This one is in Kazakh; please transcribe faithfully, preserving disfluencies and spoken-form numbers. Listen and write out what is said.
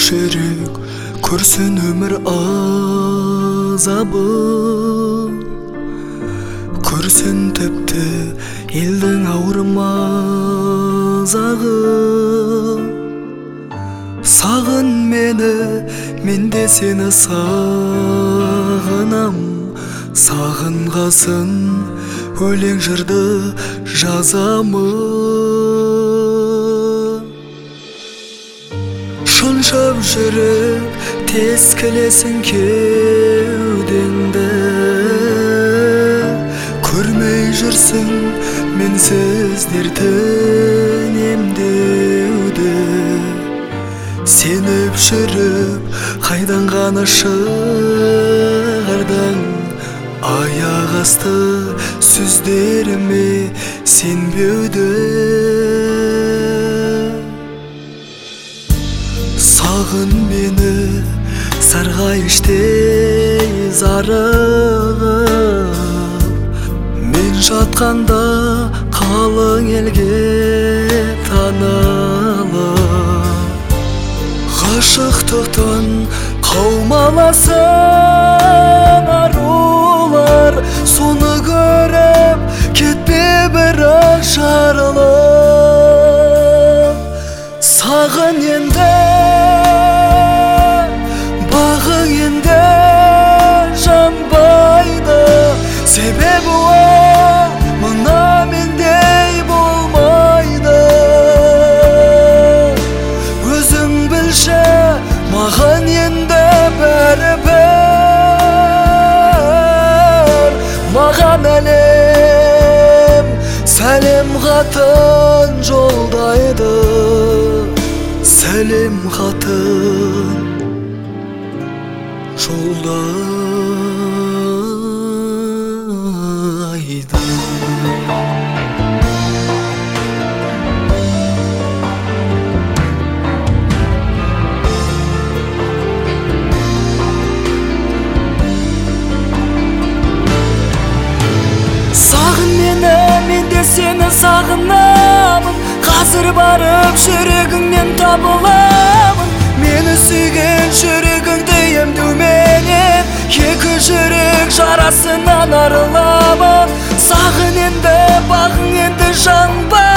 жүрек көрсін өмір азабын, көрсін тіпті елдің ауырмазағын. Сағын мені, мен де сені сағынам. Сағынғасын өлең жырды жазамын. Шыншып жүрек тескілесін кеудеңді, көрмей жүрсің менсіз дертін емдеуді. Сеніп жүріп қайдан ғана шығардың, аяқ асты сөздеріме сенбеуді. Сағын мені сарғайыштей зарығып, мен жатқанда қалың елге танылып. Ғашықтықтан қаумаласын арулар, соны көріп кетпе бірақ жарылып. Сағын енді, бағың енді жанбайды, себебі ол мына мендей болмайды. Өзің білші, маған енді бәрібір. Маған әлем сәлем хатын жолдайды, сәлем хатын жолдайды. Сағын мені, мен де сені сағынамын. Қазір барып жүрегіңнен табыламын. Мені сүйген жүрегіңді емдеуменен, екі жүрек жарасынан арыламын. Сағын енді, бағың енді жанбайды.